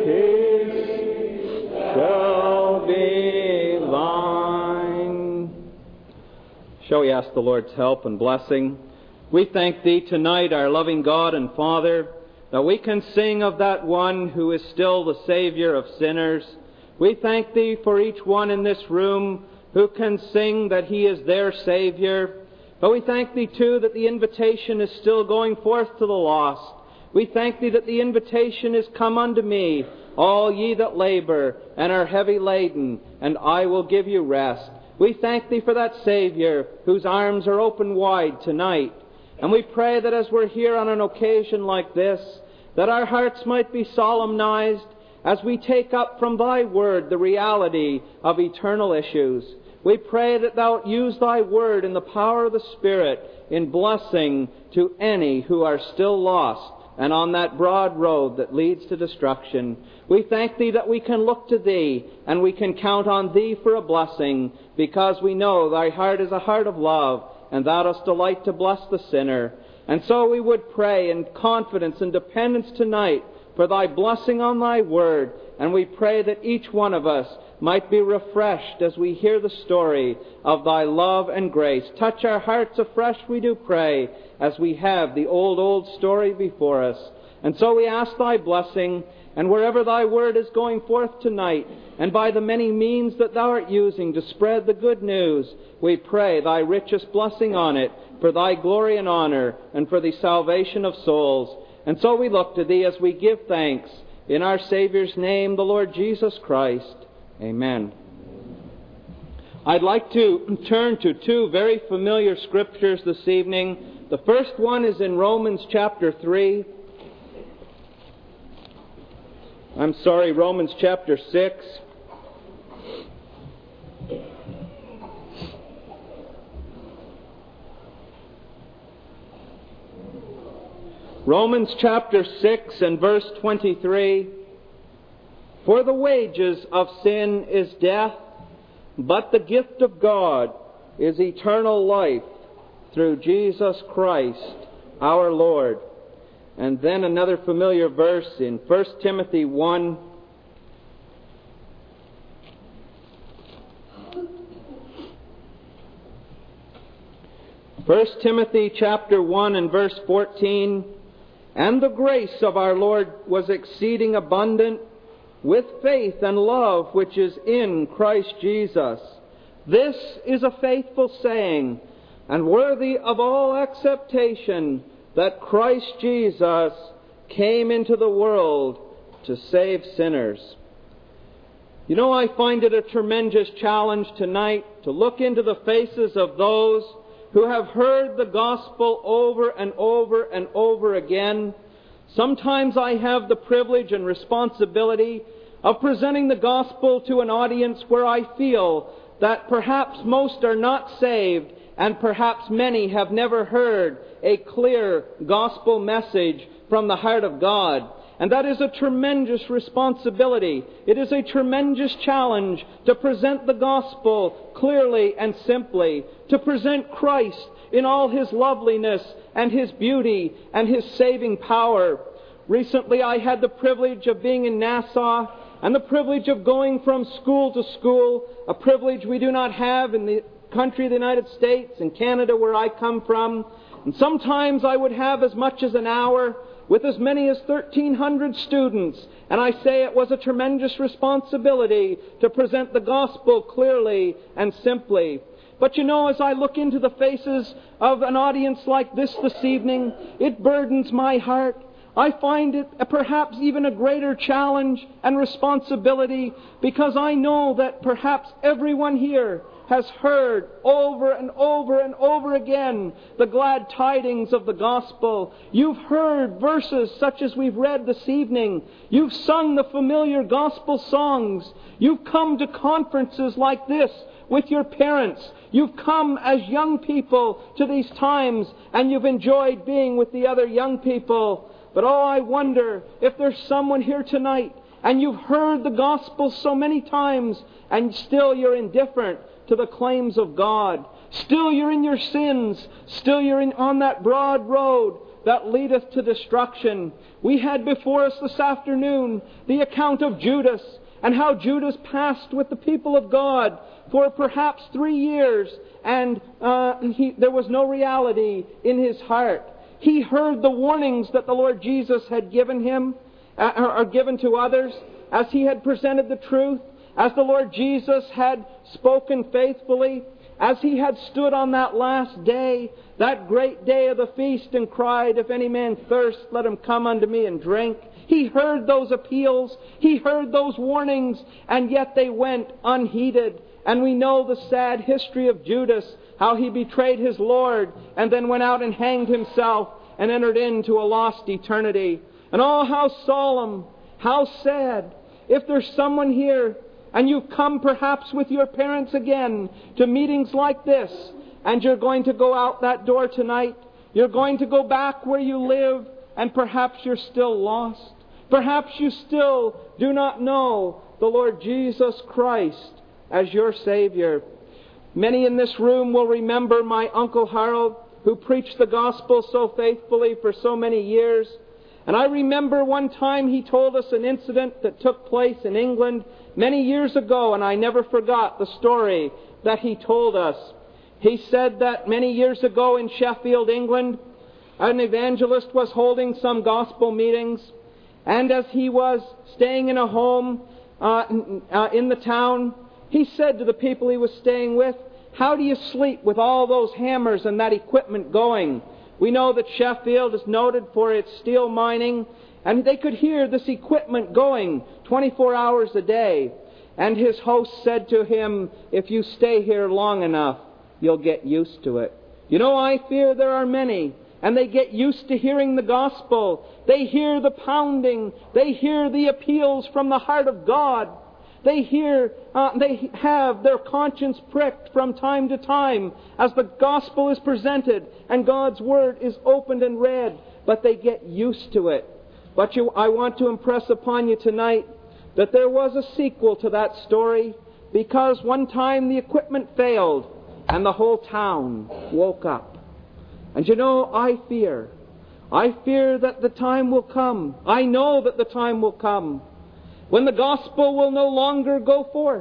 peace shall be thine. Shall we ask the Lord's help and blessing? We thank Thee tonight, our loving God and Father, that we can sing of that one who is still the Savior of sinners. We thank Thee for each one in this room who can sing that He is their Savior. But we thank Thee too that the invitation is still going forth to the lost. We thank Thee that the invitation is, "Come unto me, all ye that labor and are heavy laden, and I will give you rest." We thank Thee for that Savior whose arms are open wide tonight. And we pray that as we're here on an occasion like this, that our hearts might be solemnized as we take up from Thy Word the reality of eternal issues. We pray that Thou use Thy Word in the power of the Spirit in blessing to any who are still lost and on that broad road that leads to destruction. We thank Thee that we can look to Thee and we can count on Thee for a blessing, because we know Thy heart is a heart of love, and Thou dost delight to bless the sinner. And so we would pray in confidence and dependence tonight for Thy blessing on Thy Word, and we pray that each one of us might be refreshed as we hear the story of Thy love and grace. Touch our hearts afresh, we do pray, as we have the old story before us. And so we ask Thy blessing, and wherever Thy Word is going forth tonight, and by the many means that Thou art using to spread the good news, we pray Thy richest blessing on it, for Thy glory and honor, and for the salvation of souls. And so we look to Thee as we give thanks in our Savior's name, the Lord Jesus Christ. Amen. I'd like to turn to two very familiar scriptures this evening. The first one is in Romans chapter 3. Romans chapter 6. Romans chapter 6 and verse 23. For the wages of sin is death, but the gift of God is eternal life through Jesus Christ our Lord. And then another familiar verse in 1 Timothy 1. First Timothy chapter 1 and verse 14. And the grace of our Lord was exceeding abundant with faith and love which is in Christ Jesus. This is a faithful saying, and worthy of all acceptation, that Christ Jesus came into the world to save sinners. You know, I find it a tremendous challenge tonight to look into the faces of those who have heard the gospel over and over and over again. Sometimes I have the privilege and responsibility of presenting the gospel to an audience where I feel that perhaps most are not saved, and perhaps many have never heard a clear gospel message from the heart of God. And that is a tremendous responsibility. It is a tremendous challenge to present the gospel clearly and simply, to present Christ in all His loveliness and His beauty and His saving power. Recently I had the privilege of being in Nassau and the privilege of going from school to school, a privilege we do not have in the country of the United States and Canada where I come from. And sometimes I would have as much as an hour with as many as 1,300 students. And I say it was a tremendous responsibility to present the gospel clearly and simply. But you know, as I look into the faces of an audience like this evening, it burdens my heart. I find it perhaps even a greater challenge and responsibility, because I know that perhaps everyone here has heard over and over and over again the glad tidings of the gospel. You've heard verses such as we've read this evening. You've sung the familiar gospel songs. You've come to conferences like this with your parents. You've come as young people to these times, and you've enjoyed being with the other young people. But oh, I wonder if there's someone here tonight and you've heard the gospel so many times and still you're indifferent to the claims of God. Still you're in your sins. Still you're on that broad road that leadeth to destruction. We had before us this afternoon the account of Judas, and how Judas passed with the people of God for perhaps 3 years, and there was no reality in his heart. He heard the warnings that the Lord Jesus had given him, or given to others, as he had presented the truth, as the Lord Jesus had spoken faithfully, as he had stood on that last day, that great day of the feast, and cried, "If any man thirst, let him come unto me and drink." He heard those appeals, he heard those warnings, and yet they went unheeded. And we know the sad history of Judas, how he betrayed his Lord, and then went out and hanged himself, and entered into a lost eternity. And oh, how solemn, how sad. If there's someone here, and you've come perhaps with your parents again to meetings like this, and you're going to go out that door tonight, you're going to go back where you live, and perhaps you're still lost. Perhaps you still do not know the Lord Jesus Christ as your Savior. Many in this room will remember my Uncle Harold, who preached the gospel so faithfully for so many years. And I remember one time he told us an incident that took place in England many years ago, and I never forgot the story that he told us. He said that many years ago in Sheffield, England, an evangelist was holding some gospel meetings, and as he was staying in a home in the town, he said to the people he was staying with, "How do you sleep with all those hammers and that equipment going?" We know that Sheffield is noted for its steel mining, and they could hear this equipment going 24 hours a day. And his host said to him, "If you stay here long enough, you'll get used to it." You know, I fear there are many, and they get used to hearing the gospel. They hear the pounding. They hear the appeals from the heart of God. They have their conscience pricked from time to time as the gospel is presented and God's word is opened and read, but they get used to it. But I want to impress upon you tonight that there was a sequel to that story, because one time the equipment failed and the whole town woke up. And you know, I fear that the time will come. I know that the time will come when the gospel will no longer go forth.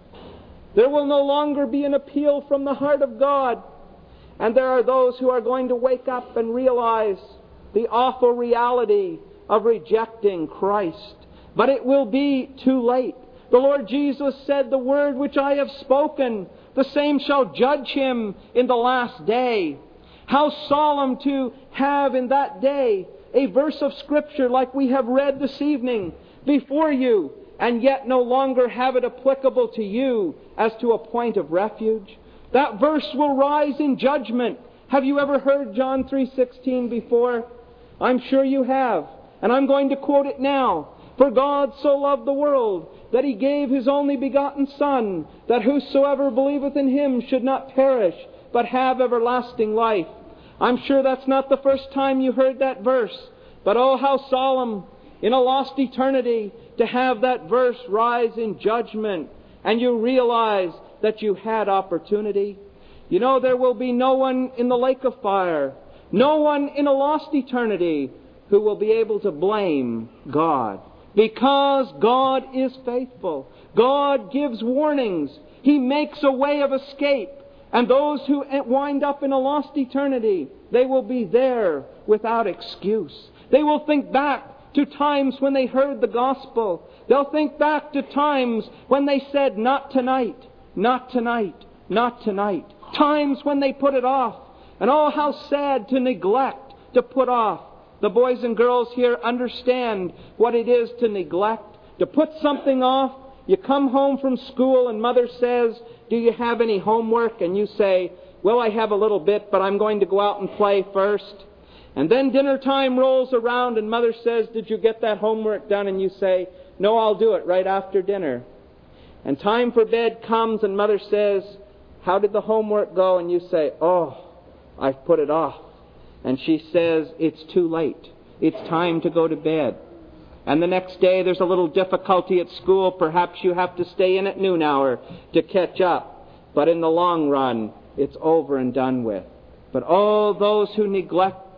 There will no longer be an appeal from the heart of God. And there are those who are going to wake up and realize the awful reality of rejecting Christ. But it will be too late. The Lord Jesus said, "The word which I have spoken, the same shall judge him in the last day." How solemn to have in that day a verse of Scripture like we have read this evening before you, and yet no longer have it applicable to you as to a point of refuge. That verse will rise in judgment. Have you ever heard John 3:16 before? I'm sure you have, and I'm going to quote it now. "For God so loved the world, that He gave His only begotten Son, that whosoever believeth in Him should not perish, but have everlasting life." I'm sure that's not the first time you heard that verse, but oh, how solemn in a lost eternity to have that verse rise in judgment, and you realize that you had opportunity. You know, there will be no one in the lake of fire, no one in a lost eternity who will be able to blame God, because God is faithful. God gives warnings. He makes a way of escape. And those who wind up in a lost eternity, they will be there without excuse. They will think back to times when they heard the gospel. They'll think back to times when they said, "Not tonight, not tonight, not tonight." Times when they put it off. And oh, how sad to neglect, to put off. The boys and girls here understand what it is to neglect, to put something off. You come home from school and mother says, "Do you have any homework?" And you say, "Well, I have a little bit, but I'm going to go out and play first." And then dinner time rolls around and mother says, "Did you get that homework done?" And you say, "No, I'll do it right after dinner." And time for bed comes and mother says, "How did the homework go?" And you say, "Oh, I've put it off." And she says, "It's too late. It's time to go to bed." And the next day there's a little difficulty at school. Perhaps you have to stay in at noon hour to catch up. But in the long run, it's over and done with. But all those who neglect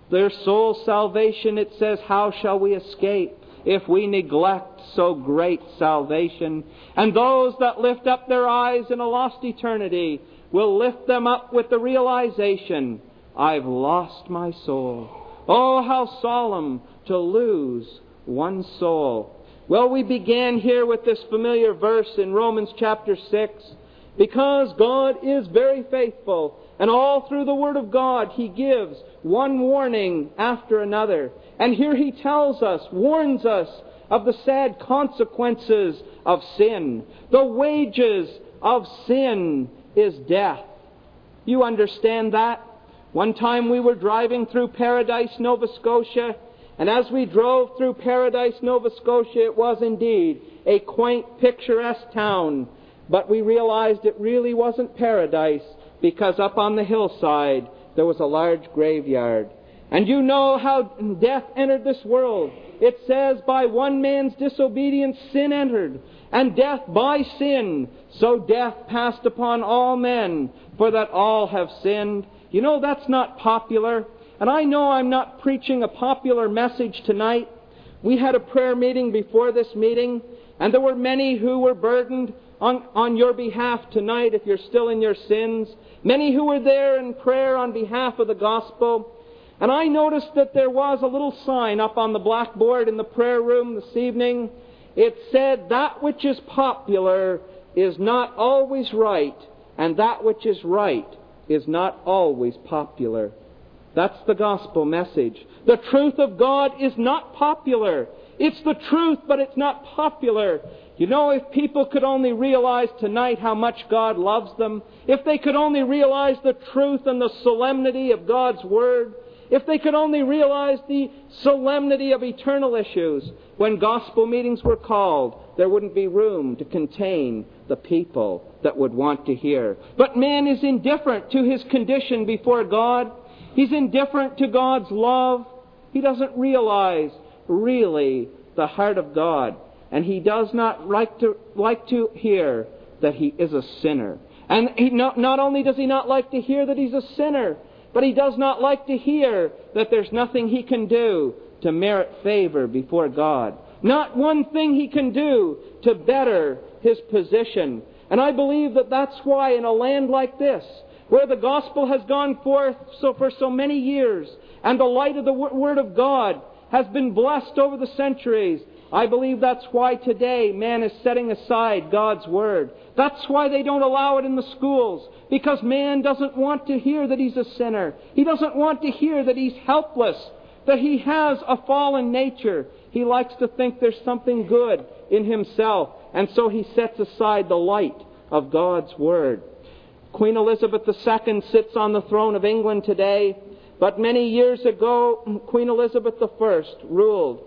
their soul salvation, it says, how shall we escape if we neglect so great salvation? And those that lift up their eyes in a lost eternity will lift them up with the realization, I've lost my soul. Oh, how solemn to lose one's soul. Well, we began here with this familiar verse in Romans chapter 6. Because God is very faithful, and all through the Word of God He gives one warning after another. And here He tells us, warns us of the sad consequences of sin. The wages of sin is death. You understand that? One time we were driving through Paradise, Nova Scotia, and as we drove through Paradise, Nova Scotia, it was indeed a quaint, picturesque town. But we realized it really wasn't paradise, because up on the hillside there was a large graveyard. And you know how death entered this world. It says, by one man's disobedience sin entered, and death by sin. So death passed upon all men, for that all have sinned. You know, that's not popular. And I know I'm not preaching a popular message tonight. We had a prayer meeting before this meeting, and there were many who were burdened on your behalf tonight if you're still in your sins. Many who were there in prayer on behalf of the gospel. And I noticed that there was a little sign up on the blackboard in the prayer room this evening. It said, that which is popular is not always right, and that which is right is not always popular. That's the gospel message. The truth of God is not popular. It's the truth, but it's not popular. You know, if people could only realize tonight how much God loves them, if they could only realize the truth and the solemnity of God's Word, if they could only realize the solemnity of eternal issues, when gospel meetings were called, there wouldn't be room to contain the people that would want to hear. But man is indifferent to his condition before God. He's indifferent to God's love. He doesn't realize really the heart of God. And he does not like to hear that he is a sinner. And not only does he not like to hear that he's a sinner, but he does not like to hear that there's nothing he can do to merit favor before God. Not one thing he can do to better his position. And I believe that that's why in a land like this, where the gospel has gone forth for so many years, and the light of the Word of God has been blessed over the centuries, I believe that's why today man is setting aside God's Word. That's why they don't allow it in the schools. Because man doesn't want to hear that he's a sinner. He doesn't want to hear that he's helpless, that he has a fallen nature. He likes to think there's something good in himself. And so he sets aside the light of God's Word. Queen Elizabeth II sits on the throne of England today. But many years ago, Queen Elizabeth I ruled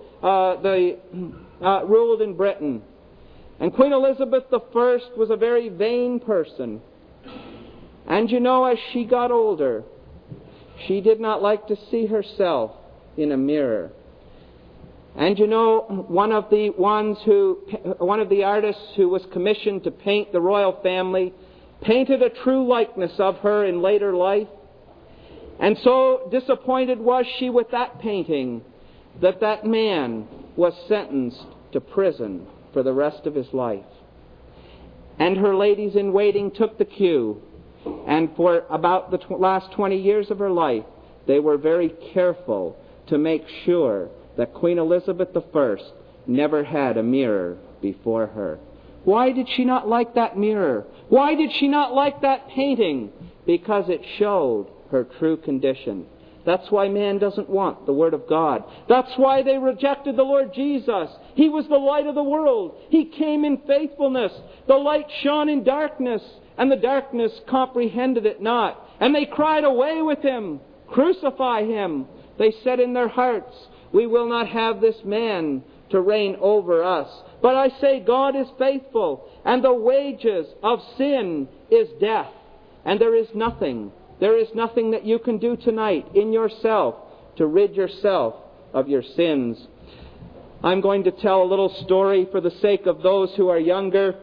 in Britain. And Queen Elizabeth I was a very vain person. And you know, as she got older, she did not like to see herself in a mirror. And you know, one of the artists who was commissioned to paint the royal family painted a true likeness of her in later life. And so disappointed was she with that painting that man was sentenced to prison for the rest of his life. And her ladies in waiting took the cue. And for about the last 20 years of her life, they were very careful to make sure that Queen Elizabeth I never had a mirror before her. Why did she not like that mirror? Why did she not like that painting? Because it showed her true condition. That's why man doesn't want the Word of God. That's why they rejected the Lord Jesus. He was the light of the world. He came in faithfulness. The light shone in darkness, and the darkness comprehended it not. And they cried, away with him! Crucify him! They said in their hearts, we will not have this man to reign over us. But I say God is faithful, and the wages of sin is death. And there is nothing that you can do tonight in yourself to rid yourself of your sins. I'm going to tell a little story for the sake of those who are younger.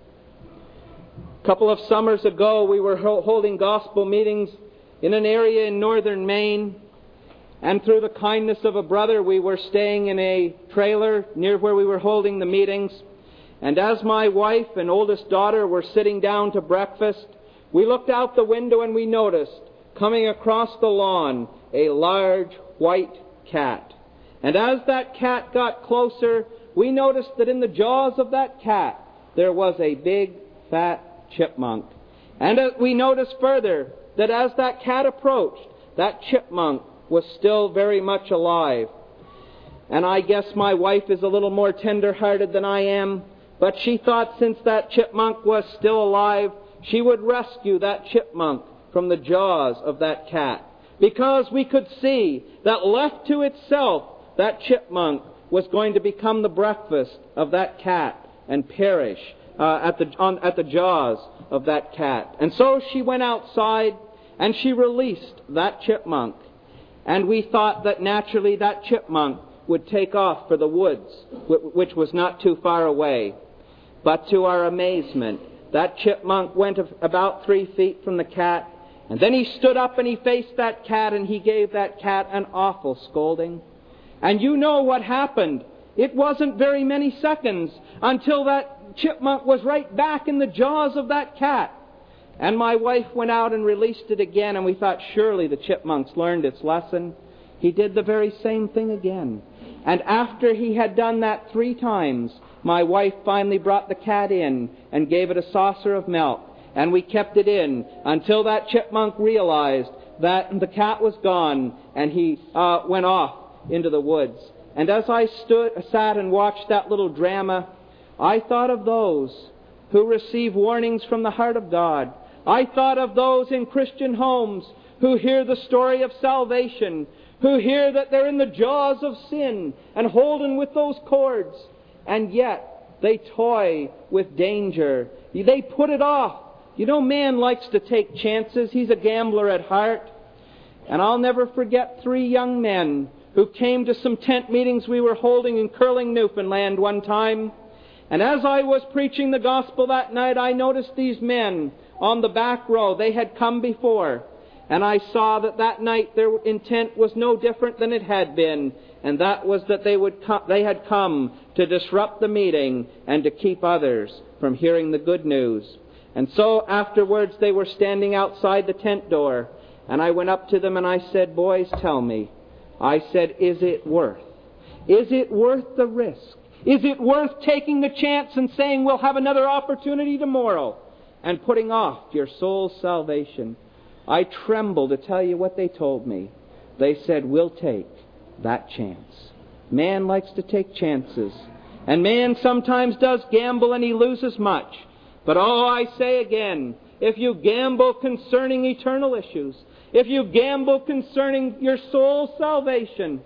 A couple of summers ago, we were holding gospel meetings in an area in northern Maine. And through the kindness of a brother, we were staying in a trailer near where we were holding the meetings. And as my wife and oldest daughter were sitting down to breakfast, we looked out the window and we noticed, coming across the lawn, a large white cat. And as that cat got closer, we noticed that in the jaws of that cat, there was a big, fat chipmunk. And we noticed further that as that cat approached, that chipmunk was still very much alive. And I guess my wife is a little more tender-hearted than I am, but she thought since that chipmunk was still alive, she would rescue that chipmunk from the jaws of that cat. Because we could see that left to itself, that chipmunk was going to become the breakfast of that cat and perish at the jaws of that cat. And so she went outside and she released that chipmunk. And we thought that naturally that chipmunk would take off for the woods, which was not too far away. But to our amazement, that chipmunk went about 3 feet from the cat, and then he stood up and he faced that cat and he gave that cat an awful scolding. And you know what happened. It wasn't very many seconds until that chipmunk was right back in the jaws of that cat. And my wife went out and released it again, and we thought surely the chipmunk's learned its lesson. He did the very same thing again. And after he had done that 3 times, my wife finally brought the cat in and gave it a saucer of milk. And we kept it in until that chipmunk realized that the cat was gone, and he went off into the woods. And as I sat and watched that little drama, I thought of those who receive warnings from the heart of God. I thought of those in Christian homes who hear the story of salvation, who hear that they're in the jaws of sin and holding with those cords, and yet they toy with danger. They put it off. You know, man likes to take chances. He's a gambler at heart. And I'll never forget 3 young men who came to some tent meetings we were holding in Curling, Newfoundland one time. And as I was preaching the gospel that night, I noticed these men on the back row. They had come before. And I saw that night their intent was no different than it had been. And that was that they had come to disrupt the meeting and to keep others from hearing the good news. And so afterwards they were standing outside the tent door. And I went up to them and I said, "Boys, tell me." I said, is it worth the risk? Is it worth taking the chance and saying we'll have another opportunity tomorrow and putting off your soul's salvation? I tremble to tell you what they told me. They said, we'll take that chance. Man likes to take chances. And man sometimes does gamble and he loses much. But I say again, if you gamble concerning eternal issues, if you gamble concerning your soul's salvation,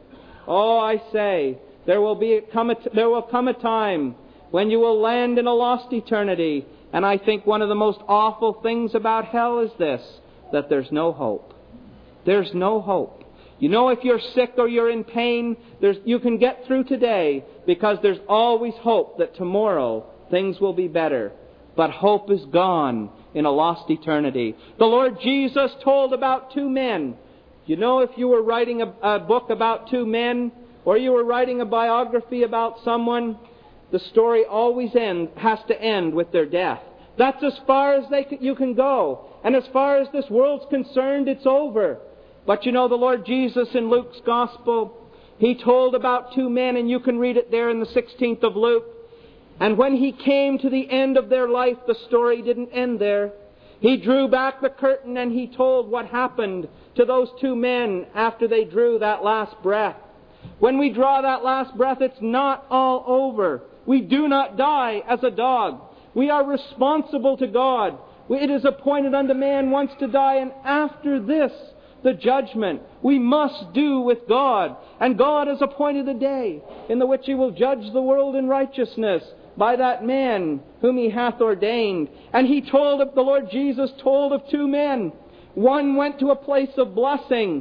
I say, there will come a time when you will land in a lost eternity. And I think one of the most awful things about hell is this, that there's no hope. There's no hope. You know, if you're sick or you're in pain, you can get through today because there's always hope that tomorrow things will be better. But hope is gone in a lost eternity. The Lord Jesus told about 2 men. You know, if you were writing a book about 2 men, or you were writing a biography about someone, the story always has to end with their death. That's as far as you can go. And as far as this world's concerned, it's over. But you know, the Lord Jesus in Luke's Gospel, He told about 2 men, and you can read it there in the 16th of Luke. And when He came to the end of their life, the story didn't end there. He drew back the curtain and He told what happened to those 2 men after they drew that last breath. When we draw that last breath, it's not all over. We do not die as a dog. We are responsible to God. It is appointed unto man once to die, and after this, the judgment. We must do with God. And God has appointed a day in the which He will judge the world in righteousness by that man whom He hath ordained. And the Lord Jesus told of 2 men. One went to a place of blessing.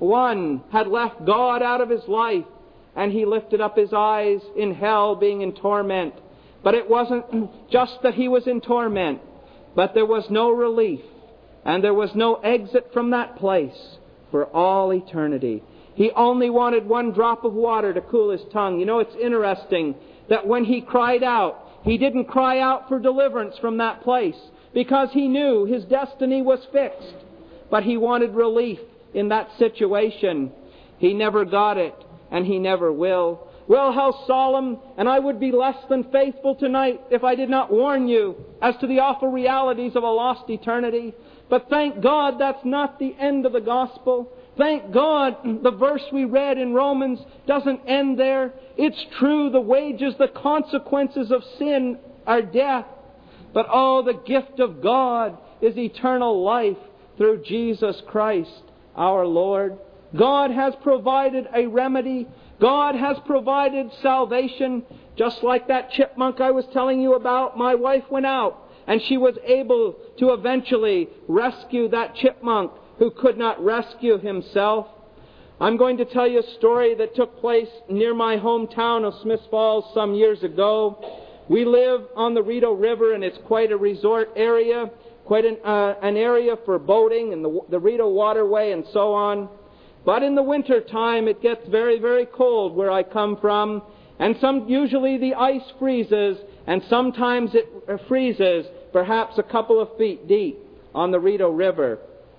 One had left God out of his life, and he lifted up his eyes in hell, being in torment. But it wasn't just that he was in torment, but there was no relief, and there was no exit from that place for all eternity. He only wanted one drop of water to cool his tongue. You know, it's interesting that when he cried out, he didn't cry out for deliverance from that place because he knew his destiny was fixed. But he wanted relief in that situation. He never got it, and he never will. Well, how solemn, and I would be less than faithful tonight if I did not warn you as to the awful realities of a lost eternity. But thank God that's not the end of the gospel. Thank God the verse we read in Romans doesn't end there. It's true, the wages, the consequences of sin are death. But oh, the gift of God is eternal life through Jesus Christ our Lord. God has provided a remedy. God has provided salvation. Just like that chipmunk I was telling you about, my wife went out and she was able to eventually rescue that chipmunk who could not rescue himself. I'm going to tell you a story that took place near my hometown of Smiths Falls some years ago. We live on the Rideau River, and it's quite a resort area, quite an area for boating and the Rideau Waterway and so on. But in the winter time, it gets very, very cold where I come from, and usually the ice freezes, and sometimes it freezes perhaps a couple of feet deep on the Rideau River.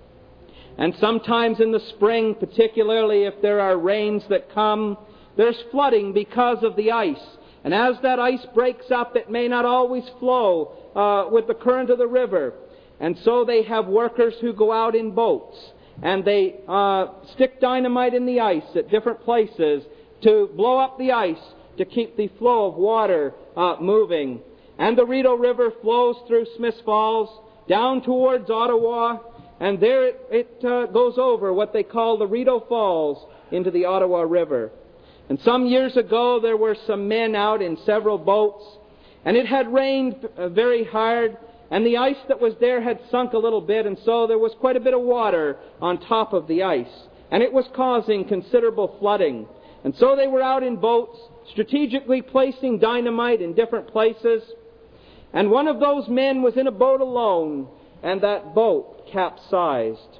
And sometimes in the spring, particularly if there are rains that come, there's flooding because of the ice. And as that ice breaks up, it may not always flow with the current of the river. And so they have workers who go out in boats, and they stick dynamite in the ice at different places to blow up the ice to keep the flow of water moving. And the Rideau River flows through Smiths Falls down towards Ottawa, and there it goes over what they call the Rideau Falls into the Ottawa River. And some years ago, there were some men out in several boats, and it had rained very hard, and the ice that was there had sunk a little bit, and so there was quite a bit of water on top of the ice, and it was causing considerable flooding. And so they were out in boats, strategically placing dynamite in different places, and one of those men was in a boat alone, and that boat capsized.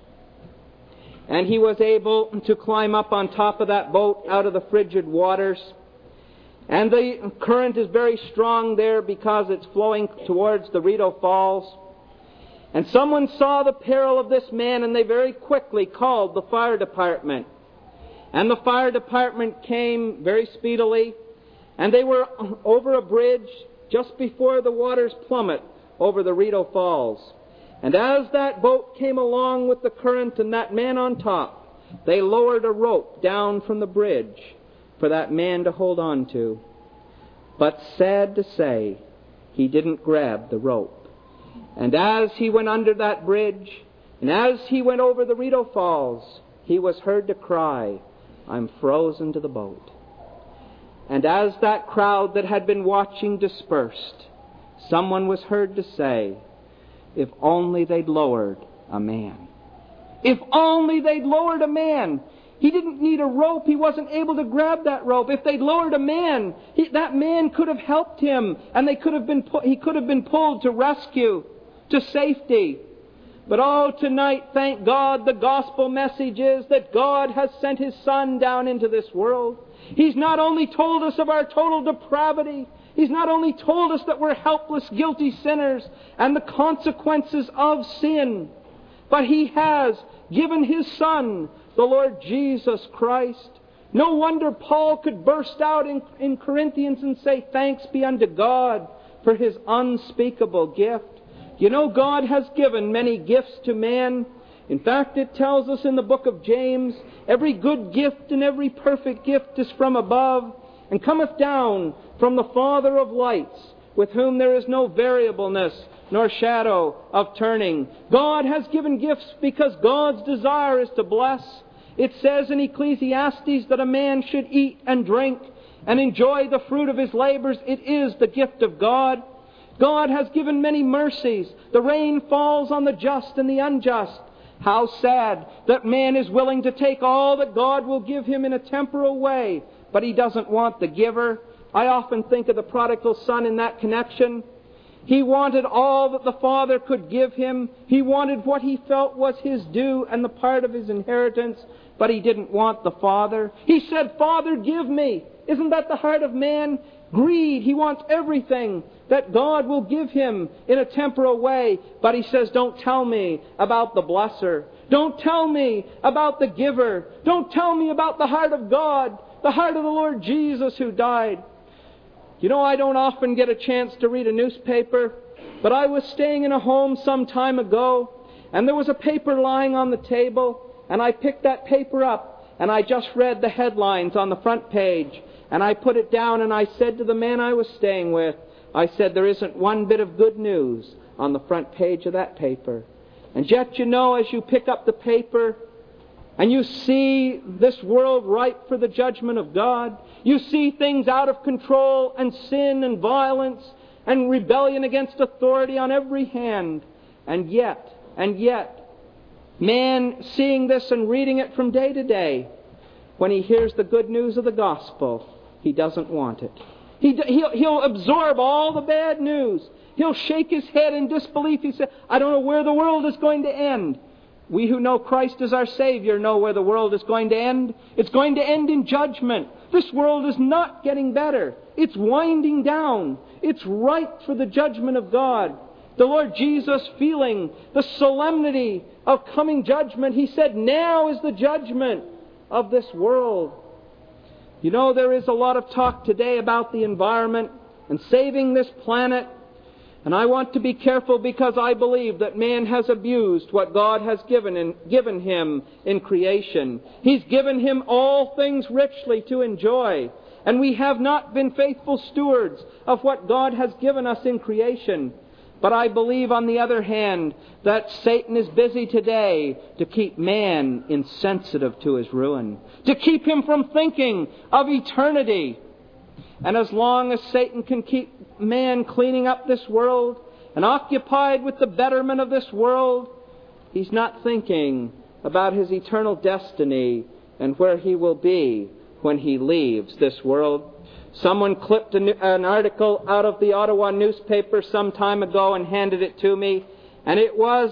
And he was able to climb up on top of that boat out of the frigid waters. And the current is very strong there because it's flowing towards the Rideau Falls. And someone saw the peril of this man, and they very quickly called the fire department. And the fire department came very speedily, and they were over a bridge just before the waters plummet over the Rideau Falls. And as that boat came along with the current and that man on top, they lowered a rope down from the bridge for that man to hold on to. But sad to say, he didn't grab the rope. And as he went under that bridge, and as he went over the Rideau Falls, he was heard to cry, "I'm frozen to the boat." And as that crowd that had been watching dispersed, someone was heard to say, "If only they'd lowered a man." If only they'd lowered a man. He didn't need a rope. He wasn't able to grab that rope. If they'd lowered a man, that man could have helped him, and he could have been pulled to rescue, to safety. But oh, tonight, thank God, the gospel message is that God has sent His Son down into this world. He's not only told us of our total depravity, He's not only told us that we're helpless, guilty sinners and the consequences of sin, but He has given His Son, the Lord Jesus Christ. No wonder Paul could burst out in Corinthians and say, "Thanks be unto God for His unspeakable gift." You know, God has given many gifts to man. In fact, it tells us in the book of James, "Every good gift and every perfect gift is from above, and cometh down from the Father of lights, with whom there is no variableness nor shadow of turning." God has given gifts because God's desire is to bless. It says in Ecclesiastes that a man should eat and drink and enjoy the fruit of his labors. It is the gift of God. God has given many mercies. The rain falls on the just and the unjust. How sad that man is willing to take all that God will give him in a temporal way, but he doesn't want the giver. I often think of the prodigal son in that connection. He wanted all that the Father could give him. He wanted what he felt was his due and the part of his inheritance, but he didn't want the Father. He said, Father, give me. Isn't that the heart of man? Greed. He wants everything that God will give him in a temporal way. But he says, don't tell me about the blesser. Don't tell me about the giver. Don't tell me about the heart of God, the heart of the Lord Jesus who died. You know, I don't often get a chance to read a newspaper, but I was staying in a home some time ago, and there was a paper lying on the table, and I picked that paper up, and I just read the headlines on the front page, and I put it down, and I said to the man I was staying with, I said, there isn't one bit of good news on the front page of that paper. And yet, you know, as you pick up the paper, and you see this world ripe for the judgment of God, you see things out of control, and sin and violence and rebellion against authority on every hand. And yet, man seeing this and reading it from day to day, when he hears the good news of the gospel, he doesn't want it. He'll absorb all the bad news. He'll shake his head in disbelief. He says, I don't know where the world is going to end. We who know Christ as our Savior know where the world is going to end. It's going to end in judgment. This world is not getting better. It's winding down. It's ripe for the judgment of God. The Lord Jesus, feeling the solemnity of coming judgment, He said, now is the judgment of this world. You know, there is a lot of talk today about the environment and saving this planet. And I want to be careful because I believe that man has abused what God has given him in creation. He's given him all things richly to enjoy. And we have not been faithful stewards of what God has given us in creation. But I believe, on the other hand, that Satan is busy today to keep man insensitive to his ruin, to keep him from thinking of eternity. And as long as Satan can keep man cleaning up this world and occupied with the betterment of this world, he's not thinking about his eternal destiny and where he will be when he leaves this world. Someone clipped an article out of the Ottawa newspaper some time ago and handed it to me, and it was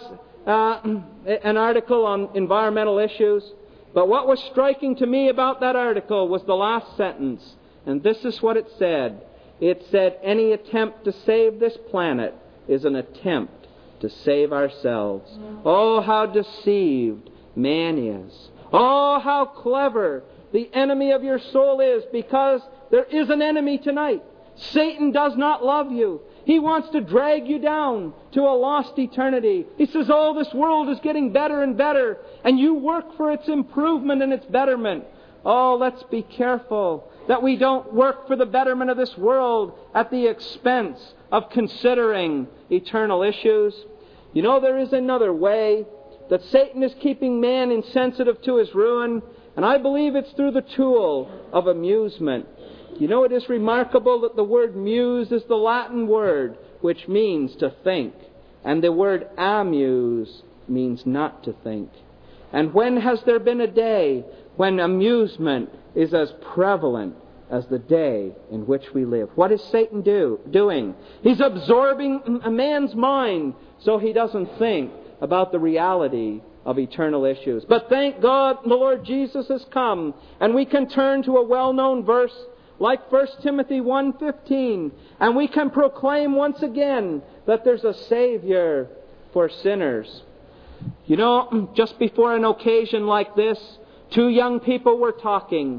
an article on environmental issues. But what was striking to me about that article was the last sentence. And this is what it said. It said, any attempt to save this planet is an attempt to save ourselves. Oh, how deceived man is. Oh, how clever the enemy of your soul is, because there is an enemy tonight. Satan does not love you. He wants to drag you down to a lost eternity. He says, oh, this world is getting better and better, and you work for its improvement and its betterment. Oh, let's be careful that we don't work for the betterment of this world at the expense of considering eternal issues. You know, there is another way that Satan is keeping man insensitive to his ruin, and I believe it's through the tool of amusement. You know, it is remarkable that the word muse is the Latin word which means to think, and the word amuse means not to think. And when has there been a day when amusement is as prevalent as the day in which we live? What is Satan doing? He's absorbing a man's mind so he doesn't think about the reality of eternal issues. But thank God the Lord Jesus has come, and we can turn to a well-known verse like 1 Timothy 1:15, and we can proclaim once again that there's a Savior for sinners. You know, just before an occasion like this, two young people were talking,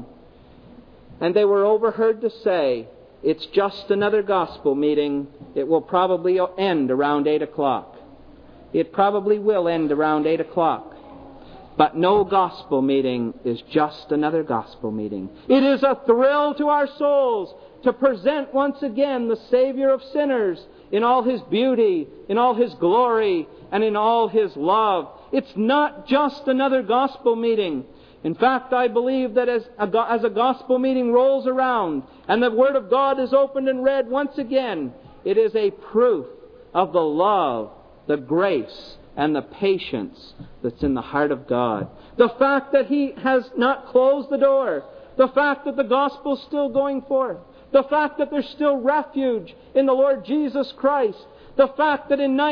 and they were overheard to say, it's just another gospel meeting. It will probably end around 8 o'clock. It probably will end around 8 o'clock. But no gospel meeting is just another gospel meeting. It is a thrill to our souls to present once again the Savior of sinners in all His beauty, in all His glory, and in all His love. It's not just another gospel meeting. In fact, I believe that as a gospel meeting rolls around and the Word of God is opened and read once again, it is a proof of the love, the grace, and the patience that's in the heart of God. The fact that He has not closed the door. The fact that the gospel is still going forth. The fact that there's still refuge in the Lord Jesus Christ. The fact that in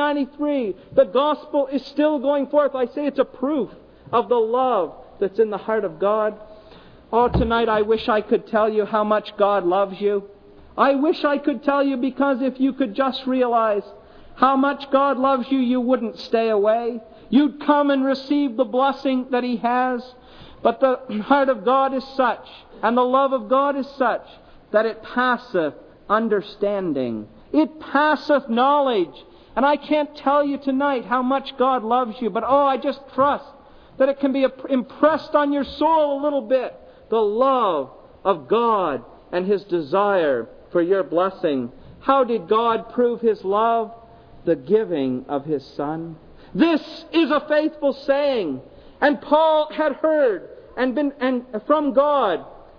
1993 the gospel is still going forth, I say it's a proof of the love that's in the heart of God. Oh, tonight I wish I could tell you how much God loves you. I wish I could tell you, because if you could just realize how much God loves you, you wouldn't stay away. You'd come and receive the blessing that He has. But the heart of God is such, and the love of God is such, that it passeth understanding. It passeth knowledge. And I can't tell you tonight how much God loves you, but I just trust that it can be impressed on your soul a little bit. The love of God and His desire for your blessing. How did God prove His love? The giving of His Son. This is a faithful saying. And Paul had heard and from God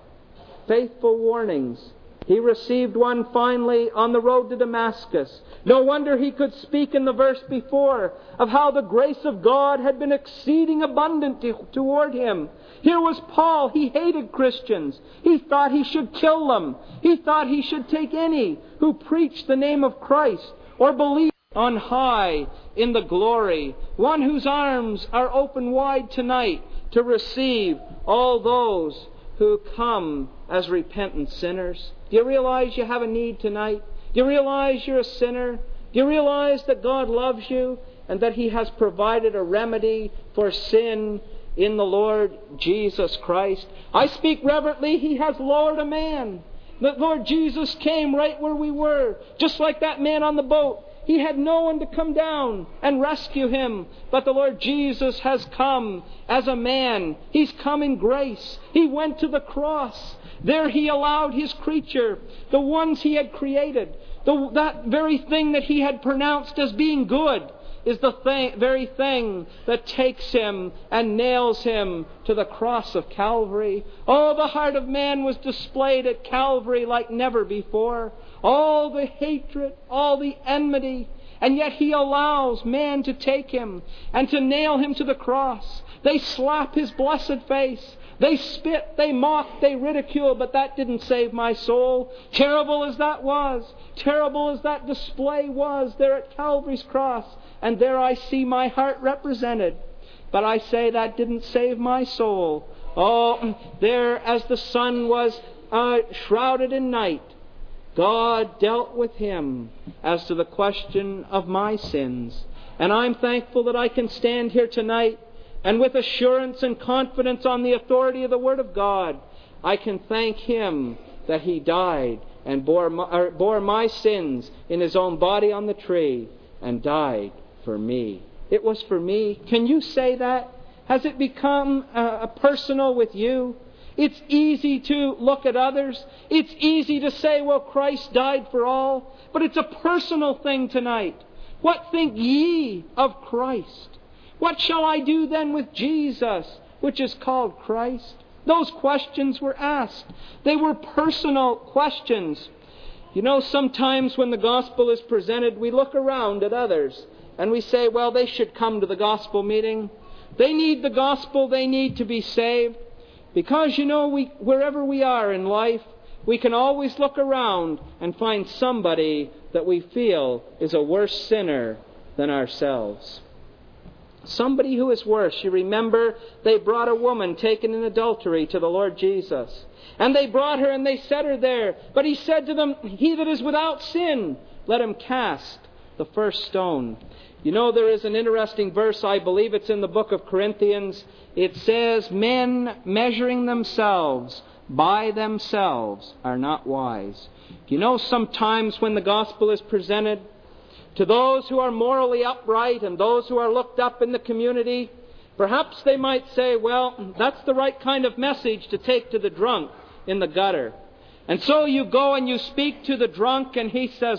faithful warnings. He received one finally on the road to Damascus. No wonder he could speak in the verse before of how the grace of God had been exceeding abundant toward him. Here was Paul. He hated Christians. He thought he should kill them. He thought he should take any who preached the name of Christ or believed on high in the glory. One whose arms are open wide tonight to receive all those who come as repentant sinners. Do you realize you have a need tonight? Do you realize you're a sinner? Do you realize that God loves you and that He has provided a remedy for sin in the Lord Jesus Christ? I speak reverently, He has lowered a man. The Lord Jesus came right where we were, just like that man on the boat. He had no one to come down and rescue him. But the Lord Jesus has come as a man. He's come in grace. He went to the cross. There He allowed His creature, the ones He had created, that very thing that He had pronounced as being good, is the very thing that takes Him and nails Him to the cross of Calvary. Oh, the heart of man was displayed at Calvary like never before. All the hatred, all the enmity, and yet He allows man to take Him and to nail Him to the cross. They slap His blessed face. They spit, they mock, they ridicule, but that didn't save my soul. Terrible as that was, terrible as that display was there at Calvary's cross, and there I see my heart represented. But I say that didn't save my soul. Oh, there as the sun was shrouded in night, God dealt with him as to the question of my sins. And I'm thankful that I can stand here tonight and with assurance and confidence on the authority of the Word of God, I can thank Him that He died and bore my sins in His own body on the tree and died for me. It was for me. Can you say that? Has it become personal with you? It's easy to look at others. It's easy to say, well, Christ died for all. But it's a personal thing tonight. What think ye of Christ? What shall I do then with Jesus, which is called Christ? Those questions were asked. They were personal questions. You know, sometimes when the gospel is presented, we look around at others and we say, well, they should come to the gospel meeting. They need the gospel. They need to be saved. Because, you know, wherever we are in life, we can always look around and find somebody that we feel is a worse sinner than ourselves. Somebody who is worse. You remember they brought a woman taken in adultery to the Lord Jesus. And they brought her and they set her there. But He said to them, he that is without sin, let him cast the first stone. You know, there is an interesting verse, I believe it's in the book of Corinthians. It says, men measuring themselves by themselves are not wise. You know, sometimes when the gospel is presented to those who are morally upright and those who are looked up in the community, perhaps they might say, well, that's the right kind of message to take to the drunk in the gutter. And so you go and you speak to the drunk and he says,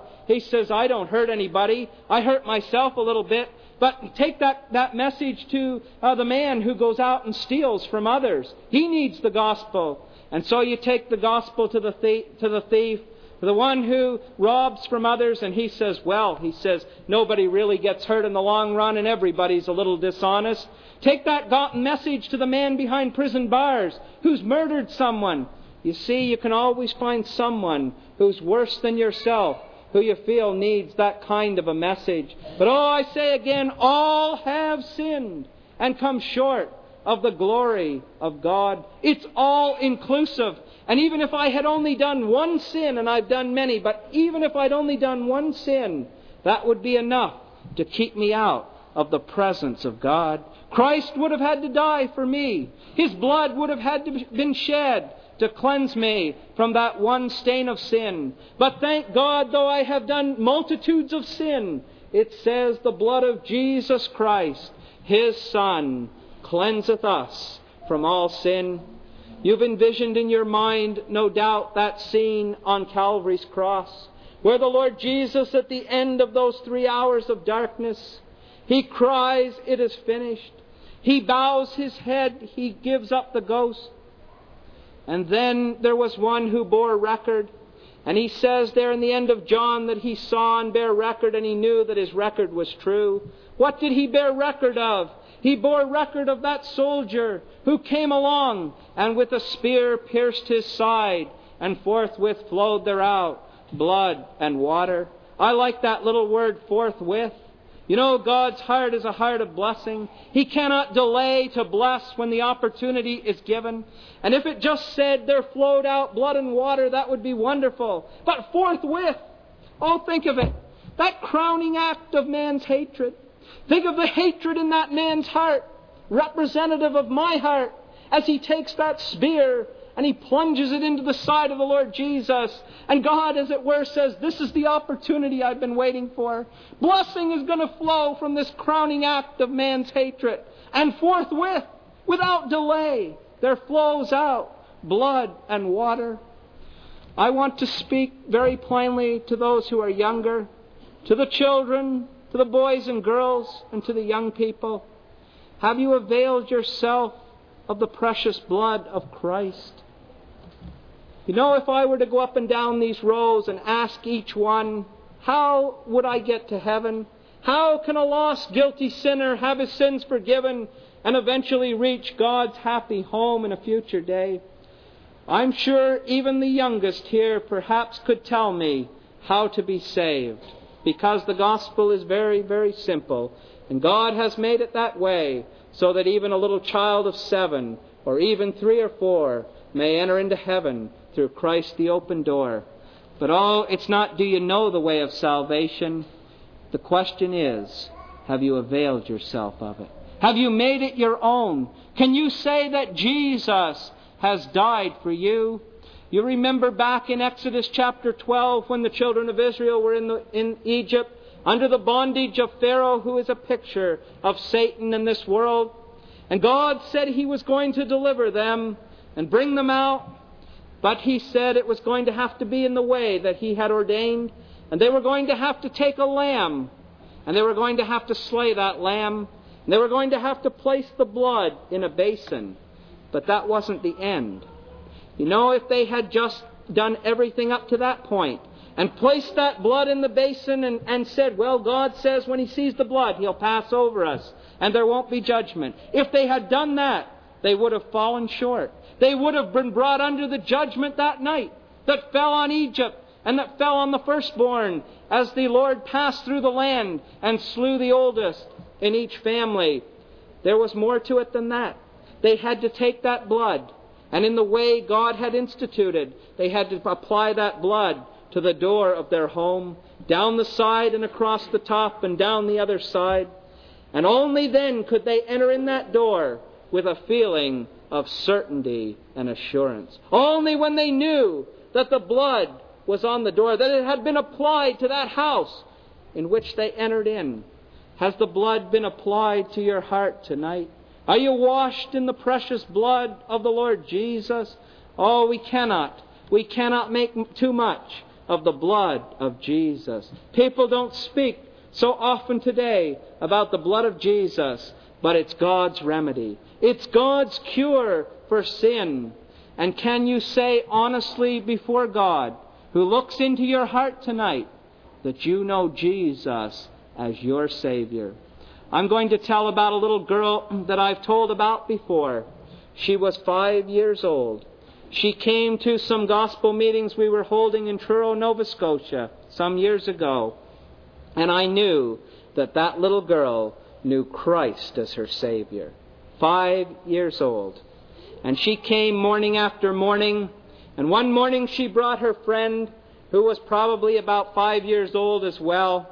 I don't hurt anybody. I hurt myself a little bit. But take that message to the man who goes out and steals from others. He needs the gospel. And so you take the gospel to the thief, the one who robs from others, and he says, nobody really gets hurt in the long run and everybody's a little dishonest. Take that message to the man behind prison bars who's murdered someone. You see, you can always find someone who's worse than yourself. who you feel needs that kind of a message. But I say again, all have sinned and come short of the glory of God. It's all inclusive. And even if I had only done one sin, and I've done many, but even if I'd only done one sin, that would be enough to keep me out of the presence of God. Christ would have had to die for me. His blood would have had to been shed to cleanse me from that one stain of sin. But thank God, though I have done multitudes of sin, it says the blood of Jesus Christ, His Son, cleanseth us from all sin. You've envisioned in your mind, no doubt, that scene on Calvary's cross, where the Lord Jesus, at the end of those 3 hours of darkness, He cries, "It is finished." He bows His head. He gives up the ghost. And then there was one who bore record. And he says there in the end of John that he saw and bare record, and he knew that his record was true. What did he bear record of? He bore record of that soldier who came along and with a spear pierced his side, and forthwith flowed thereout blood and water. I like that little word, forthwith. You know, God's heart is a heart of blessing. He cannot delay to bless when the opportunity is given. And if it just said there flowed out blood and water, that would be wonderful. But forthwith, oh, think of it. That crowning act of man's hatred. Think of the hatred in that man's heart, representative of my heart, as he takes that spear and he plunges it into the side of the Lord Jesus. And God, as it were, says, this is the opportunity I've been waiting for. Blessing is going to flow from this crowning act of man's hatred. And forthwith, without delay, there flows out blood and water. I want to speak very plainly to those who are younger, to the children, to the boys and girls, and to the young people. Have you availed yourself of the precious blood of Christ? You know, if I were to go up and down these rows and ask each one, how would I get to heaven? How can a lost, guilty sinner have his sins forgiven and eventually reach God's happy home in a future day? I'm sure even the youngest here perhaps could tell me how to be saved, because the gospel is very, very simple. And God has made it that way so that even a little child of 7 or even 3 or 4 may enter into heaven through Christ the open door. But it's not do you know the way of salvation? The question is, have you availed yourself of it? Have you made it your own? Can you say that Jesus has died for you? You remember back in Exodus chapter 12 when the children of Israel were in Egypt under the bondage of Pharaoh, who is a picture of Satan in this world. And God said He was going to deliver them and bring them out. But He said it was going to have to be in the way that He had ordained. And they were going to have to take a lamb. And they were going to have to slay that lamb. And they were going to have to place the blood in a basin. But that wasn't the end. You know, if they had just done everything up to that point and placed that blood in the basin and said, well, God says when He sees the blood, He'll pass over us and there won't be judgment. If they had done that, they would have fallen short. They would have been brought under the judgment that night that fell on Egypt and that fell on the firstborn as the Lord passed through the land and slew the oldest in each family. There was more to it than that. They had to take that blood, and in the way God had instituted, they had to apply that blood to the door of their home, down the side and across the top and down the other side. And only then could they enter in that door with a feeling of certainty and assurance. Only when they knew that the blood was on the door, that it had been applied to that house in which they entered in. Has the blood been applied to your heart tonight? Are you washed in the precious blood of the Lord Jesus? Oh, we cannot make too much of the blood of Jesus. People don't speak so often today about the blood of Jesus, but it's God's remedy. It's God's cure for sin. And can you say honestly before God, who looks into your heart tonight, that you know Jesus as your Savior? I'm going to tell about a little girl that I've told about before. She was 5 years old. She came to some gospel meetings we were holding in Truro, Nova Scotia, some years ago. And I knew that that little girl knew Christ as her Savior. 5 years old. And she came morning after morning. And one morning she brought her friend, who was probably about 5 years old as well.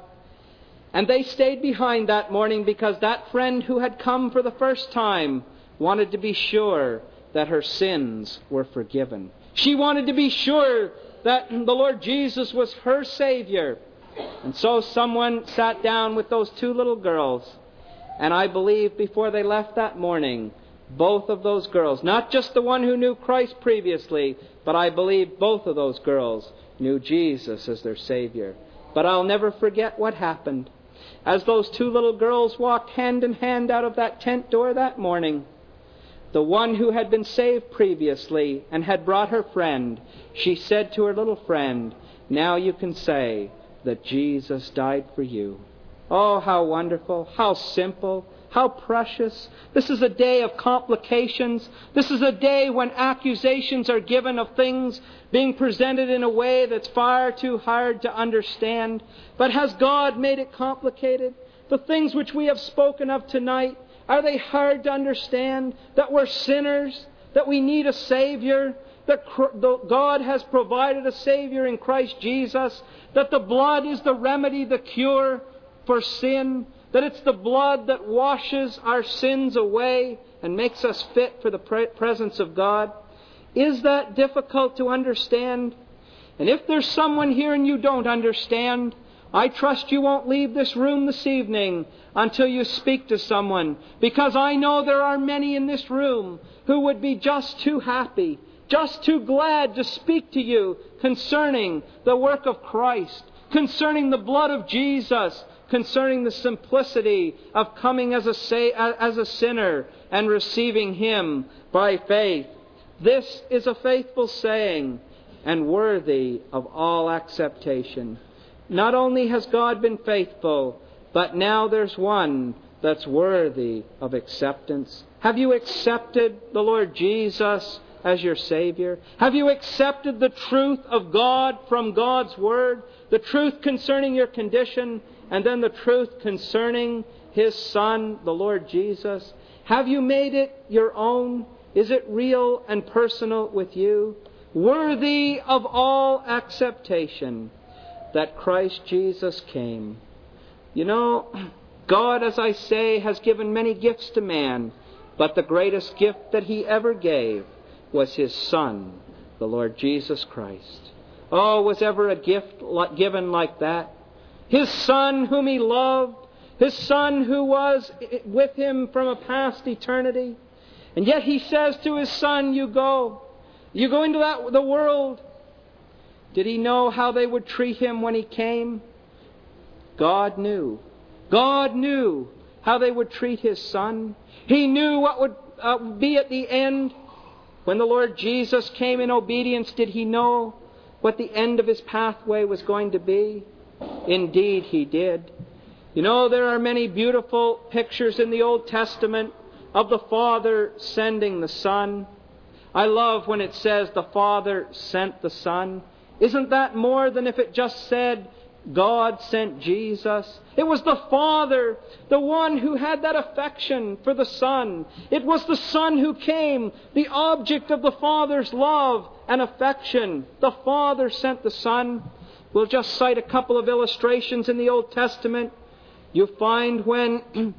And they stayed behind that morning because that friend who had come for the first time wanted to be sure that her sins were forgiven. She wanted to be sure that the Lord Jesus was her Savior. And so someone sat down with those two little girls. And I believe before they left that morning, both of those girls, not just the one who knew Christ previously, but I believe both of those girls knew Jesus as their Savior. But I'll never forget what happened. As those two little girls walked hand in hand out of that tent door that morning, the one who had been saved previously and had brought her friend, she said to her little friend, "Now you can say that Jesus died for you." Oh, how wonderful, how simple, how precious. This is a day of complications. This is a day when accusations are given of things being presented in a way that's far too hard to understand. But has God made it complicated? The things which we have spoken of tonight, are they hard to understand? That we're sinners, that we need a Savior, that God has provided a Savior in Christ Jesus, that the blood is the remedy, the cure for sin, that it's the blood that washes our sins away and makes us fit for the presence of God. Is that difficult to understand? And if there's someone here and you don't understand, I trust you won't leave this room this evening until you speak to someone, because I know there are many in this room who would be just too happy, just too glad to speak to you concerning the work of Christ, concerning the blood of Jesus, concerning the simplicity of coming as a sinner and receiving Him by faith. This is a faithful saying and worthy of all acceptation. Not only has God been faithful, but now there's one that's worthy of acceptance. Have you accepted the Lord Jesus as your Savior? Have you accepted the truth of God from God's Word? The truth concerning your condition, and then the truth concerning His Son, the Lord Jesus? Have you made it your own? Is it real and personal with you? Worthy of all acceptation that Christ Jesus came. You know, God, as I say, has given many gifts to man, but the greatest gift that He ever gave was His Son, the Lord Jesus Christ. Oh, was ever a gift given like that? His Son whom He loved, His Son who was with Him from a past eternity. And yet He says to His Son, you go into the world. Did He know how they would treat Him when He came? God knew. God knew how they would treat His Son. He knew what would be at the end. When the Lord Jesus came in obedience, did He know what the end of His pathway was going to be? Indeed, He did. You know, there are many beautiful pictures in the Old Testament of the Father sending the Son. I love when it says the Father sent the Son. Isn't that more than if it just said God sent Jesus? It was the Father, the one who had that affection for the Son. It was the Son who came, the object of the Father's love and affection. The Father sent the Son. We'll just cite a couple of illustrations in the Old Testament. You find when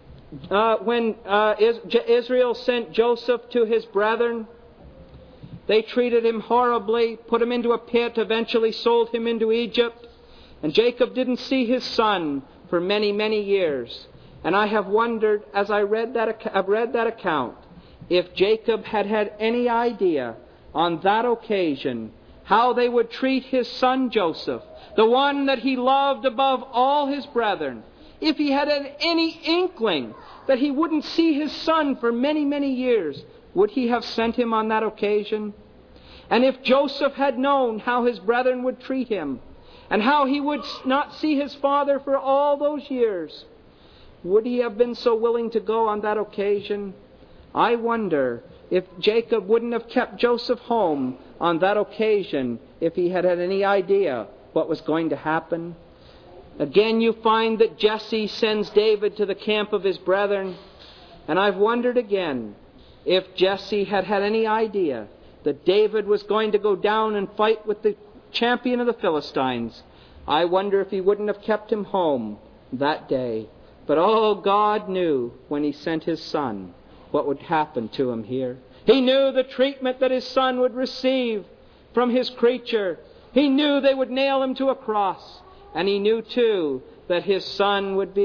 Israel sent Joseph to his brethren, they treated him horribly, put him into a pit, eventually sold him into Egypt. And Jacob didn't see his son for many, many years. And I have wondered, as I've read that account, if Jacob had had any idea on that occasion how they would treat his son Joseph, the one that he loved above all his brethren. If he had any inkling that he wouldn't see his son for many, many years, would he have sent him on that occasion? And if Joseph had known how his brethren would treat him, and how he would not see his father for all those years, would he have been so willing to go on that occasion? I wonder if Jacob wouldn't have kept Joseph home on that occasion if he had had any idea what was going to happen. Again, you find that Jesse sends David to the camp of his brethren. And I've wondered again if Jesse had had any idea that David was going to go down and fight with the champion of the Philistines. I wonder if he wouldn't have kept him home that day. But God knew when he sent his son what would happen to him here. He knew the treatment that his son would receive from his creature. He knew they would nail him to a cross. And he knew too that his son would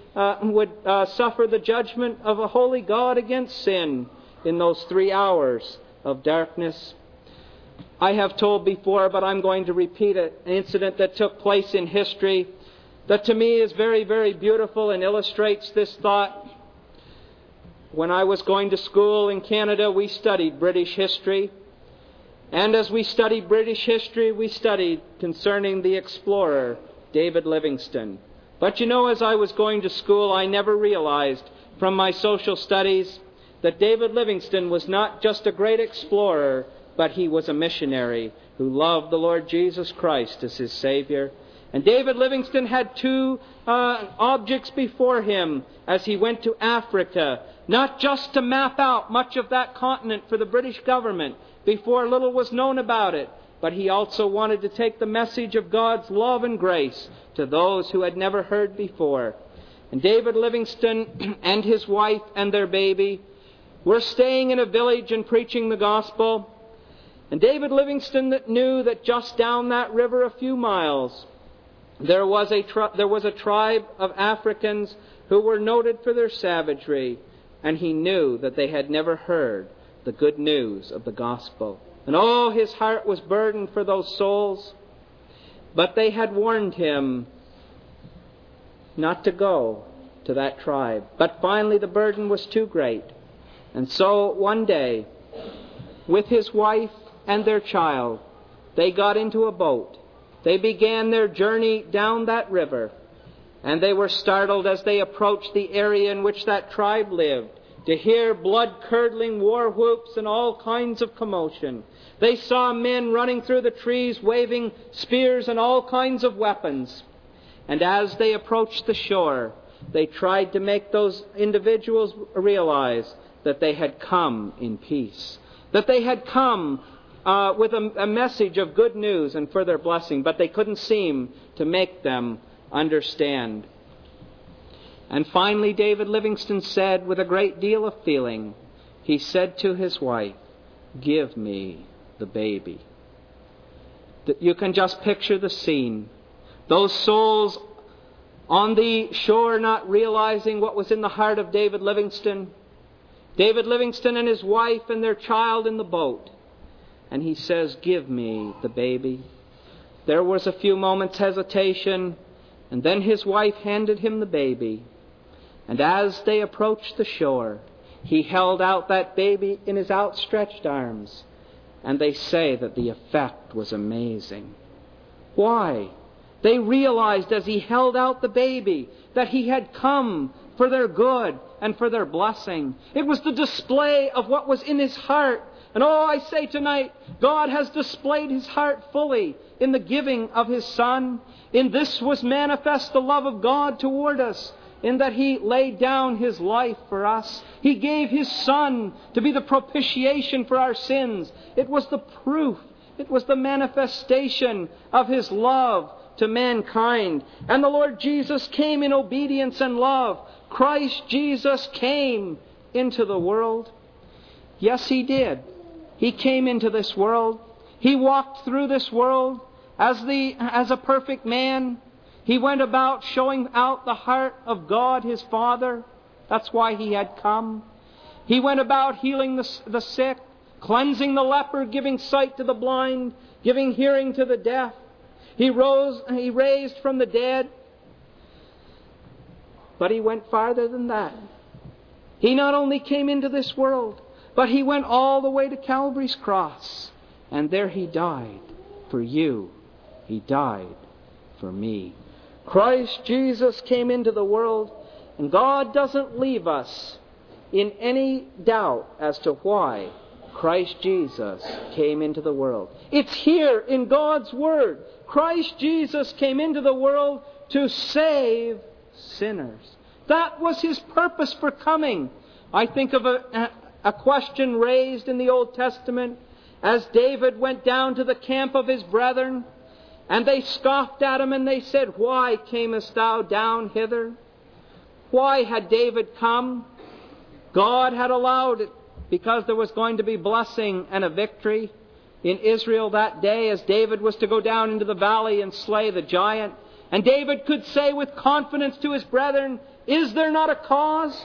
suffer the judgment of a holy God against sin in those 3 hours of darkness. I have told before, but I'm going to repeat it, an incident that took place in history that to me is very, very beautiful and illustrates this thought. When I was going to school in Canada, we studied British history. And as we studied British history, we studied concerning the explorer, David Livingstone. But as I was going to school, I never realized from my social studies that David Livingstone was not just a great explorer, but he was a missionary who loved the Lord Jesus Christ as his Savior. And David Livingstone had 2 objects before him as he went to Africa, not just to map out much of that continent for the British government before little was known about it, but he also wanted to take the message of God's love and grace to those who had never heard before. And David Livingstone and his wife and their baby were staying in a village and preaching the gospel. And David Livingstone knew that just down that river a few miles, there was a tribe of Africans who were noted for their savagery, and he knew that they had never heard the good news of the gospel. And his heart was burdened for those souls. But they had warned him not to go to that tribe. But finally the burden was too great. And so one day, with his wife and their child, they got into a boat. They began their journey down that river. And they were startled as they approached the area in which that tribe lived, to hear blood-curdling war whoops and all kinds of commotion. They saw men running through the trees, waving spears and all kinds of weapons. And as they approached the shore, they tried to make those individuals realize that they had come in peace, that they had come with a message of good news and for their blessing, but they couldn't seem to make them understand. And finally, David Livingstone said with a great deal of feeling, he said to his wife, "Give me the baby." You can just picture the scene. Those souls on the shore not realizing what was in the heart of David Livingstone. David Livingstone and his wife and their child in the boat. And he says, "Give me the baby." There was a few moments' hesitation, and then his wife handed him the baby. And as they approached the shore, he held out that baby in his outstretched arms. And they say that the effect was amazing. Why? They realized as he held out the baby that he had come for their good and for their blessing. It was the display of what was in his heart. And I say tonight, God has displayed his heart fully in the giving of his Son. In this was manifest the love of God toward us, in that he laid down his life for us. He gave his Son to be the propitiation for our sins. It was the proof, it was the manifestation of his love to mankind. And the Lord Jesus came in obedience and love. Christ Jesus came into the world. Yes, he did. He came into this world. He walked through this world as a perfect man. He went about showing out the heart of God, his Father. That's why he had come. He went about healing the sick, cleansing the leper, giving sight to the blind, giving hearing to the deaf. He raised from the dead. But he went farther than that. He not only came into this world, but he went all the way to Calvary's cross. And there he died for you. He died for me. Christ Jesus came into the world, and God doesn't leave us in any doubt as to why Christ Jesus came into the world. It's here in God's Word. Christ Jesus came into the world to save sinners. That was His purpose for coming. I think of a question raised in the Old Testament as David went down to the camp of his brethren, and they scoffed at him and they said, "Why camest thou down hither?" Why had David come? God had allowed it because there was going to be blessing and a victory in Israel that day as David was to go down into the valley and slay the giant. And David could say with confidence to his brethren, "Is there not a cause?"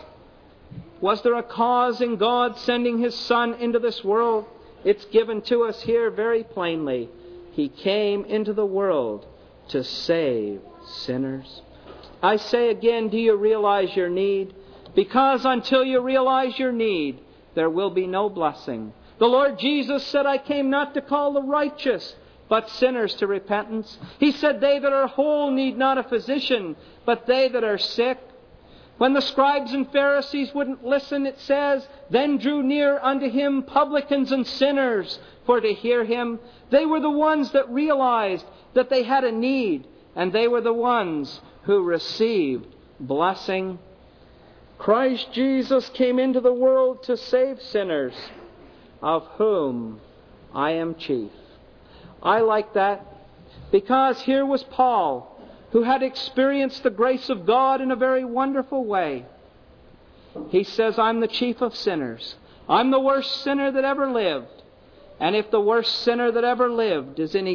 Was there a cause in God sending His Son into this world? It's given to us here very plainly. He came into the world to save sinners. I say again, do you realize your need? Because until you realize your need, there will be no blessing. The Lord Jesus said, "I came not to call the righteous, but sinners to repentance." He said, "They that are whole need not a physician, but they that are sick." When the scribes and Pharisees wouldn't listen, it says, "Then drew near unto Him publicans and sinners for to hear Him." They were the ones that realized that they had a need, and they were the ones who received blessing. Christ Jesus came into the world to save sinners, of whom I am chief. I like that because here was Paul, who had experienced the grace of God in a very wonderful way. He says, "I'm the chief of sinners. I'm the worst sinner that ever lived. And if the worst sinner that ever lived is in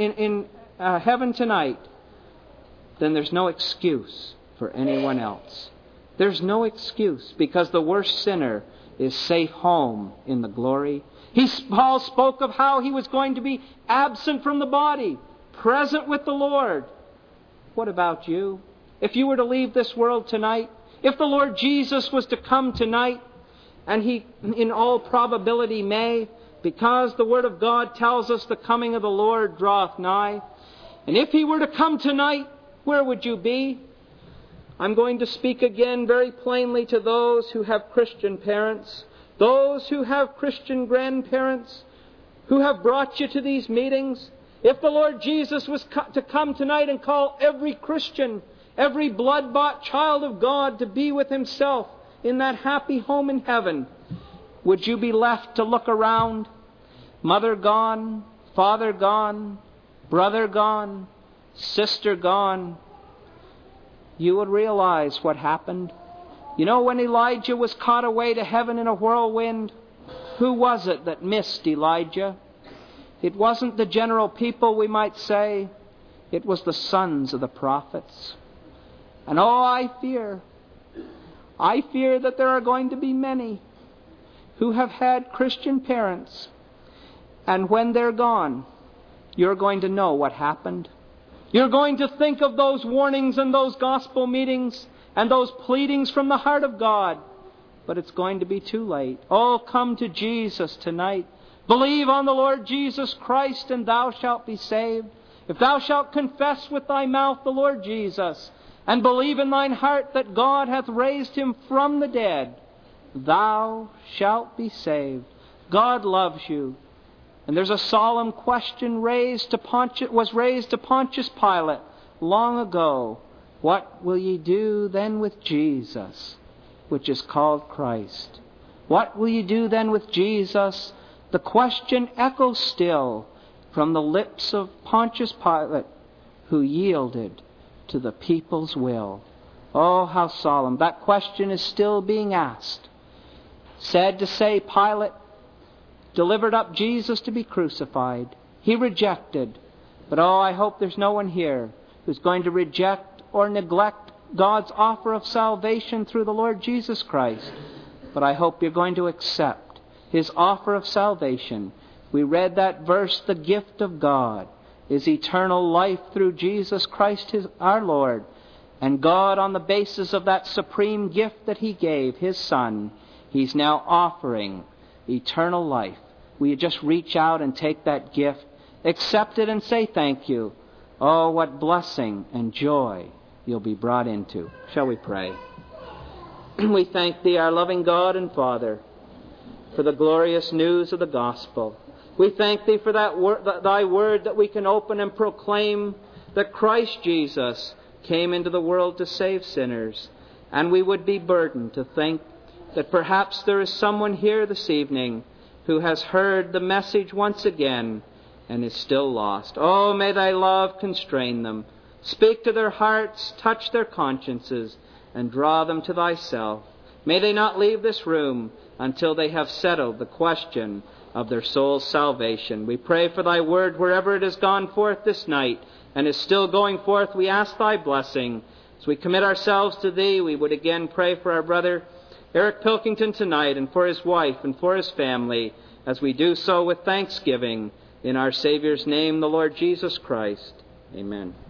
heaven tonight, then there's no excuse for anyone else. There's no excuse, because the worst sinner is safe home in the glory." Paul spoke of how he was going to be absent from the body, present with the Lord. What about you? If you were to leave this world tonight, if the Lord Jesus was to come tonight, and He in all probability may, because the Word of God tells us the coming of the Lord draweth nigh, and if He were to come tonight, where would you be? I'm going to speak again very plainly to those who have Christian parents, those who have Christian grandparents, who have brought you to these meetings. If the Lord Jesus was to come tonight and call every Christian, every blood-bought child of God to be with Himself in that happy home in heaven, would you be left to look around? Mother gone, father gone, brother gone, sister gone. You would realize what happened. You know, when Elijah was caught away to heaven in a whirlwind, who was it that missed Elijah? It wasn't the general people, we might say. It was the sons of the prophets. And I fear that there are going to be many who have had Christian parents, and when they're gone, you're going to know what happened. You're going to think of those warnings and those gospel meetings and those pleadings from the heart of God. But it's going to be too late. Oh, come to Jesus tonight. Believe on the Lord Jesus Christ, and thou shalt be saved. If thou shalt confess with thy mouth the Lord Jesus, and believe in thine heart that God hath raised Him from the dead, thou shalt be saved. God loves you. And there's a solemn question was raised to Pontius Pilate long ago. What will ye do then with Jesus, which is called Christ? What will ye do then with Jesus? The question echoes still from the lips of Pontius Pilate, who yielded to the people's will. Oh, how solemn. That question is still being asked. Sad to say, Pilate delivered up Jesus to be crucified. He rejected. But I hope there's no one here who's going to reject or neglect God's offer of salvation through the Lord Jesus Christ. But I hope you're going to accept His offer of salvation. We read that verse, the gift of God is eternal life through Jesus Christ our Lord. And God, on the basis of that supreme gift that He gave, His Son, He's now offering eternal life. Will you just reach out and take that gift, accept it and say thank you? Oh, what blessing and joy you'll be brought into. Shall we pray? We thank Thee, our loving God and Father, for the glorious news of the gospel. We thank Thee for Thy word that we can open and proclaim that Christ Jesus came into the world to save sinners. And we would be burdened to think that perhaps there is someone here this evening who has heard the message once again and is still lost. Oh, may Thy love constrain them. Speak to their hearts, touch their consciences, and draw them to Thyself. May they not leave this room until they have settled the question of their soul's salvation. We pray for Thy word wherever it has gone forth this night and is still going forth. We ask Thy blessing. As we commit ourselves to Thee, we would again pray for our brother Eric Pilkington tonight and for his wife and for his family, as we do so with thanksgiving in our Savior's name, the Lord Jesus Christ. Amen.